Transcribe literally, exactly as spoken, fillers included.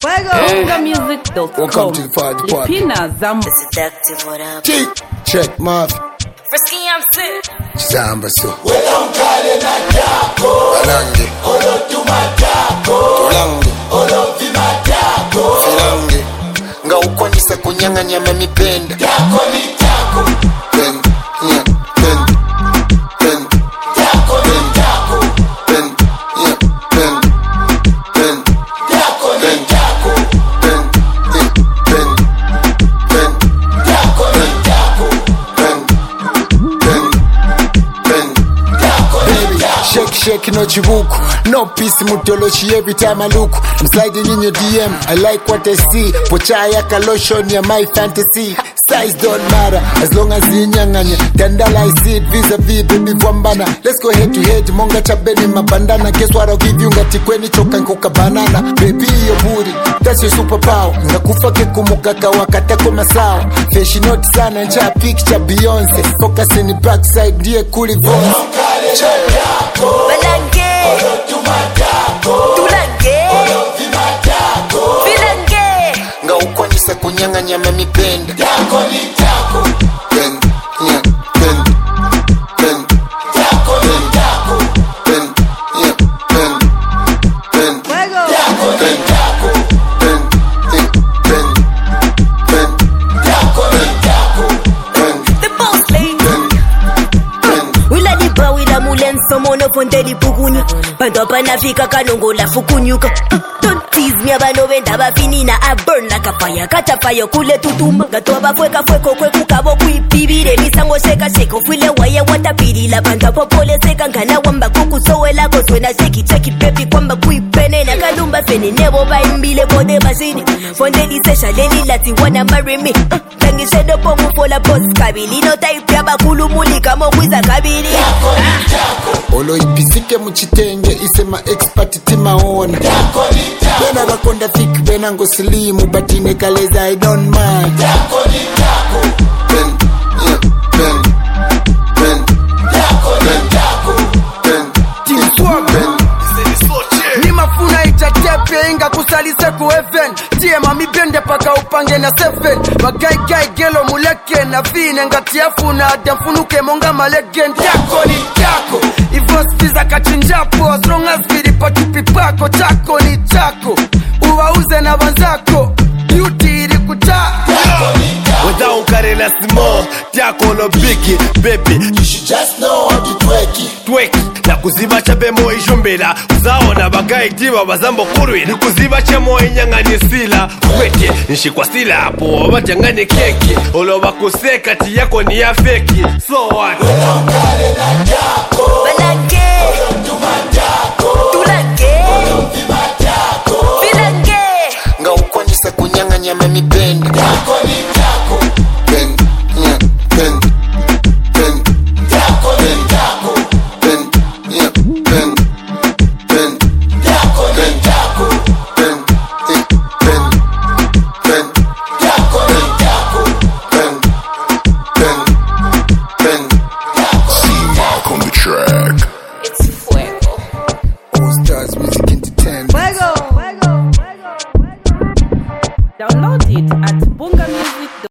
Music dot com. Welcome to the party party. Pina Zambo. Seductive, what up? T check Marv. Frisky, I'm sick. Zamba so. We don't call it a taco. Alangi. Olo tu matako. Alangi. Olo vi matako. Alangi. Nga ukwanisa kunyanga nyama mipenda. Tako ni tako. Ben, yeah, ben, ben. Tako ni tako. Ben, yeah, ben, ben. Tako ni tako. Ben, yeah, ben, ben. Tako ni tako. Ben, ben, ben. Tako ni Baby, tako. shake, shake, no chibuku. No peace, mutoloshi every time I look. I'm sliding in your D M, I like what I see. Pochaya lotion, ya my fantasy. Size don't matter, as long as inyanganya. Dandala I see it, vis-a-vis, baby vwambana. Let's go head to head, monga chabeni mabandana. Guess what I'll give you, ngati kweni choka nkuka banana. Baby, your booty, that's your superpower. Ngakufa ke kumukaka wakata kuma sawa. Feshi not sana, ncha picture Beyonce. Focus in the backside, ndiye kuli vonse. Balange. Olo tu matako. Tulange. Olo vi matako. Bilange. Nga ukwanisa kunyanga nyama mipenda. Tako ni tako. Ben, yeah, ben, ben. Tako ni tako. Ben, yeah, ben, ben. Tako ni tako. Ben, yeah, ben, ben. Tako ni tako. Ben, The boss lady. ben, ben. Wila di ba wila mulenso mono fondeli pukunya. Bando panafika kanongo la fukunyuka. Don't tease me abano benda bafinina. I burn like a fire. Kacha fire kule tutuma. Gato abafueka fueko kweku kabo kuipibire. Misango sheka sheko file waye watapiri. La banda popole seka ngana wamba kuku sowe la goswe na sheki cheki baby kwamba kuipene. Na kalumba fene nebo ba imbile bode basini. Fondeli sesha leli lati wanna marry me. Uh, Tangi shedo pongu fola post kabili. No type ya bakulu muli kama wiza kabili. Tako ni tako. Olo ipisike muchitenge isema expert timaona. Tako ni tako. Bena bakonda thick bena ngo slimu but inekaleza I don't mind. Tako ni tako. Ben, yeah, ben, ben, Tako ni tako. ben. Timswag Ben, ni mafuna itatepe inga kusalise ku heaven tie mami bende paka upange na seven bagai gai gelo muleke na vine ngati afuna adamfunuke monga malegen. Tako ni tako ivo spiza kachinjapo as long as vilipo pipako. Tako ni tako uwauze na wanzako beauty ili kuta. Tako ni tako. Without carrying a small Tiako no biggie, baby You should just know how to twerk it. Twek na kuziba chabemo ijumbela uzaona bagaitiwa bazambo kurwi ni kuziba chemo inyangani sila kwete nishikwa sila hapo batangane keki oloba kuseka ti yako ni ya feki so what We don't call it a taco.